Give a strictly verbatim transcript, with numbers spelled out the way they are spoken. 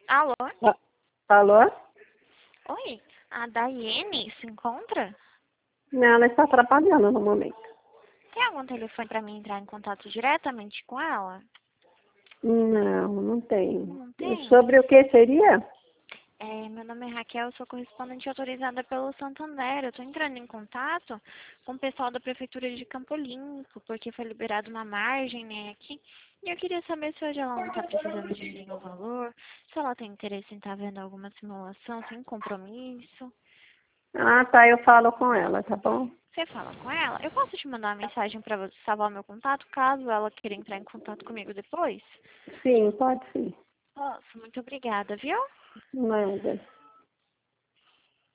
Alô? Ah, alô? Oi, a Daiane se encontra? Não, ela está trabalhando no momento. Tem algum telefone para mim entrar em contato diretamente com ela? Não, não tem. Não tem? Sobre o que seria? É, meu nome é Raquel, eu sou correspondente autorizada pelo Santander. Eu estou entrando em contato com o pessoal da Prefeitura de Campo Limpo, porque foi liberada uma margem, né, aqui. E eu queria saber se hoje ela não está precisando de nenhum valor, se ela tem interesse em estar vendo alguma simulação sem compromisso. Ah, tá, eu falo com ela, tá bom? Você fala com ela? Eu posso te mandar uma mensagem para você salvar o meu contato, caso ela queira entrar em contato comigo depois? Sim, pode sim. Nossa, muito obrigada, viu? Manda.